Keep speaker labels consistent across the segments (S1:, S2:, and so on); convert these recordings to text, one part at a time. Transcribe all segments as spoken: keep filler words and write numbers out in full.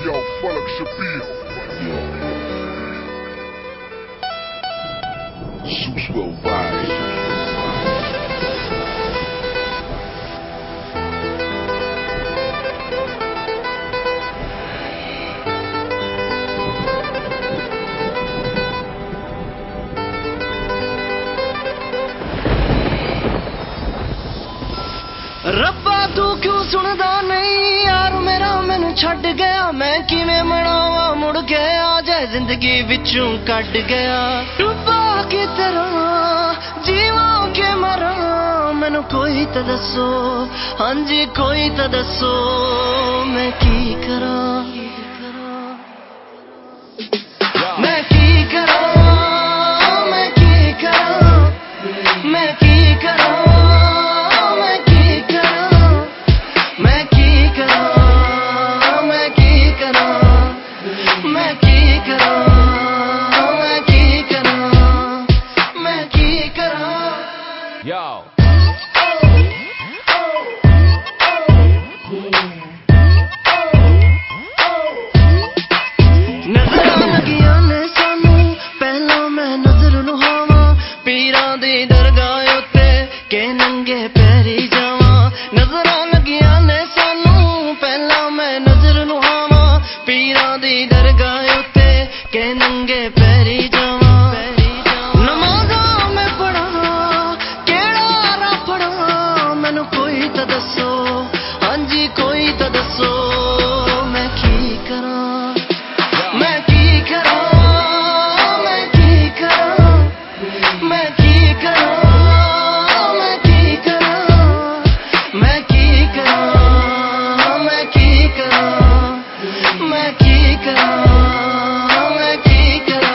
S1: Yo, Falak Shapiro. Zeus Worldwide.
S2: रब्बा तू क्यों सुनदा नहीं यार मेरा मैनू छड़ गया मैं किवें मनावा मुड़ गया जाए जिंदगी विचों कट गया डुबा की तरह जीवा के मरा मैनू कोई तो दसो हाँ जी कोई तो दसो मैं की करा मैं की करा मैं की करा मैं की करा
S3: Yo.
S2: नज़रां लगियां ने सानू पहला मैं नजर लुहावा पीरां दी दरगाह उत्ते के नंगे पैरी जावा नज़रां लगियां ने सानू पहला मैं नजर लुहावा पीरां दी दरगाह उत्ते के नंगे पैरी जावा कोई तो दसो मैं की करा मैं की करा मैं की करा मैं की करा मैं की करा मैं की करा मैं की करा मैं की करा मैं की करा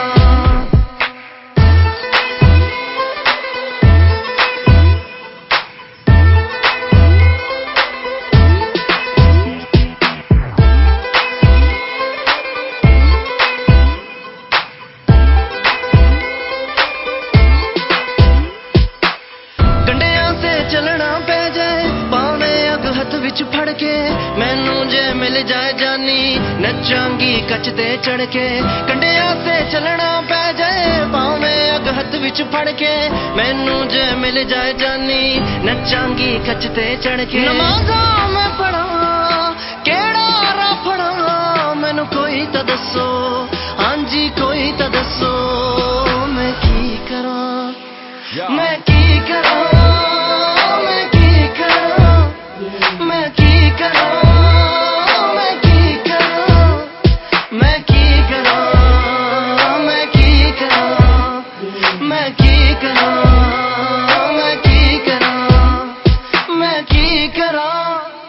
S2: चलना पै जाए पावे अग हथ विच फड़ के मैनू जे मिल जाए जानी नचांगी कच ते चढ़ के कंडिया से चलना पै जाए पावे अग हथ विच फड़ के मैनू जे मिल जाए जानी नचांगी कच ते चढ़ के नमाज़ां मैं पढ़ा केड़ा राह फड़ा मैनू कोई तो दसो हाँ जी कोई तो दसो मैं की करा मैं की करा मैं की करा मैं की करा मैं की करा मैं की करा मैं की करा मैं की करा मैं की करा मैं की करा